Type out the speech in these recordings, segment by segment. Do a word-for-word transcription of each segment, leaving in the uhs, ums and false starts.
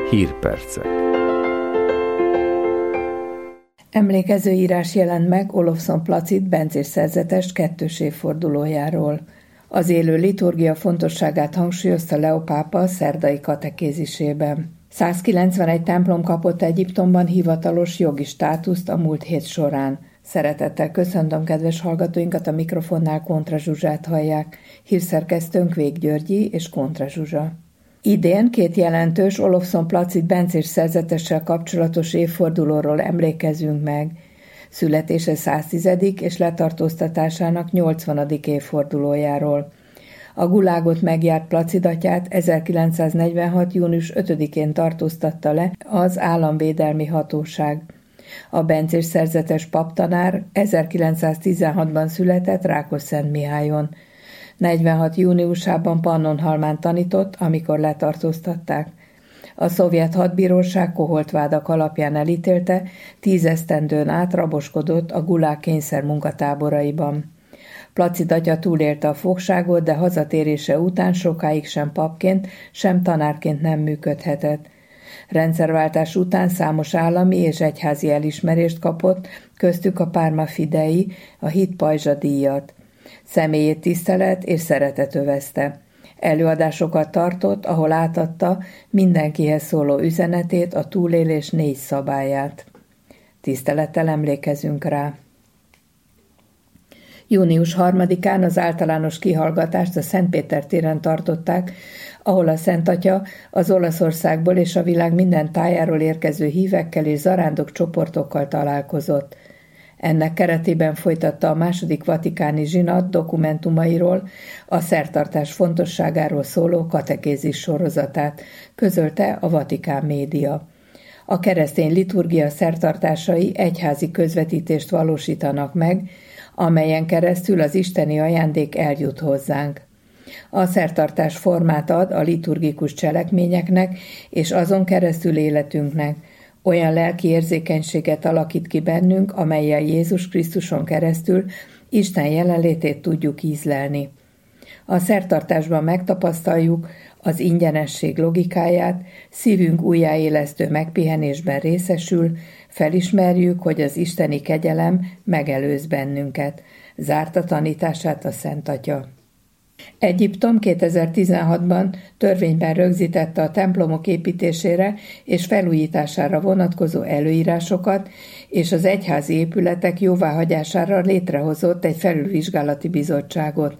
Hírpercek. Emlékező írás jelent meg Olofsson Placid bencés szerzetes kettős évfordulójáról. Az élő liturgia fontosságát hangsúlyozta Leó pápa a szerdai katekézisében. százkilencvenegy templom kapott Egyiptomban hivatalos jogi státuszt a múlt hét során. Szeretettel köszöntöm kedves hallgatóinkat, a mikrofonnál Kontra Zsuzsát hallják. Hírszerkesztőnk Vég Györgyi és Kontra Zsuzsa. Idén két jelentős Olofsson Placid bencés szerzetessel kapcsolatos évfordulóról emlékezünk meg. Születése száztizedik és letartóztatásának nyolcvanadik évfordulójáról. A gulágot megjárt Placid atyát ezerkilencszáznegyvenhat. június ötödikén tartóztatta le az államvédelmi hatóság. A bencés szerzetes paptanár ezerkilencszáztizenhatban született Rákosszentmihályon. negyvenhat júniusában Pannonhalmán tanított, amikor letartóztatták. A szovjet hadbíróság koholt vádak alapján elítélte, tíz esztendőn át raboskodott a gulág kényszer munkatáboraiban. Placid atya túlélte a fogságot, de hazatérése után sokáig sem papként, sem tanárként nem működhetett. Rendszerváltás után számos állami és egyházi elismerést kapott, köztük a Parma Fidei, a Hit Pajzsa díjat. Személyét tisztelet és szeretet övezte. Előadásokat tartott, ahol átadta mindenkihez szóló üzenetét, a túlélés négy szabályát. Tisztelettel emlékezünk rá. június harmadikán az általános kihallgatást a Szentpéter téren tartották, ahol a Szent Atya az Olaszországból és a világ minden tájáról érkező hívekkel és zarándok csoportokkal találkozott. Ennek keretében folytatta a második vatikáni zsinat dokumentumairól, a szertartás fontosságáról szóló katekézis sorozatát, közölte a Vatikán média. A keresztény liturgia szertartásai egyházi közvetítést valósítanak meg, amelyen keresztül az isteni ajándék eljut hozzánk. A szertartás formát ad a liturgikus cselekményeknek és azon keresztül életünknek, olyan lelki érzékenységet alakít ki bennünk, amellyel Jézus Krisztuson keresztül Isten jelenlétét tudjuk ízlelni. A szertartásban megtapasztaljuk az ingyenesség logikáját, szívünk újjáélesztő megpihenésben részesül, felismerjük, hogy az isteni kegyelem megelőz bennünket, zárta tanítását a Szent Atya. Egyiptom kétezer-tizenhatban törvényben rögzítette a templomok építésére és felújítására vonatkozó előírásokat, és az egyházi épületek jóváhagyására létrehozott egy felülvizsgálati bizottságot.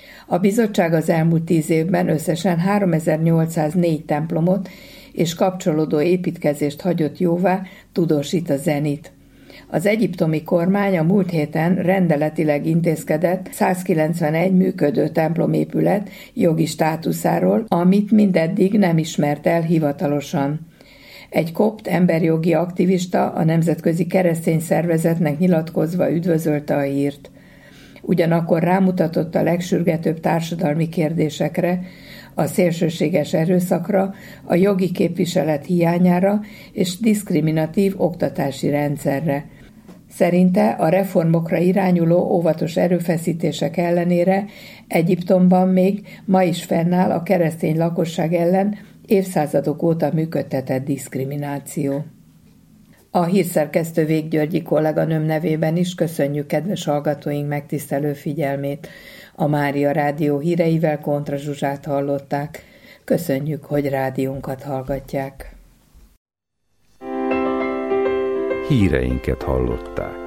A bizottság az elmúlt tíz évben összesen háromezer-nyolcszáznégy templomot és kapcsolódó építkezést hagyott jóvá, tudósít a Zenit. Az egyiptomi kormány a múlt héten rendeletileg intézkedett százkilencvenegy működő templomépület jogi státuszáról, amit mindeddig nem ismert el hivatalosan. Egy kopt emberjogi aktivista a Nemzetközi Keresztény Szervezetnek nyilatkozva üdvözölte a hírt. Ugyanakkor rámutatott a legsürgetőbb társadalmi kérdésekre, a szélsőséges erőszakra, a jogi képviselet hiányára és diszkriminatív oktatási rendszerre. Szerinte a reformokra irányuló óvatos erőfeszítések ellenére Egyiptomban még ma is fennáll a keresztény lakosság ellen évszázadok óta működtetett diszkrimináció. A hírszerkesztő Vég Györgyi kolléganőm nevében is köszönjük kedves hallgatóink megtisztelő figyelmét. A Mária Rádió híreivel Kontra Zsuzsát hallották. Köszönjük, hogy rádiónkat hallgatják. Híreinket hallották.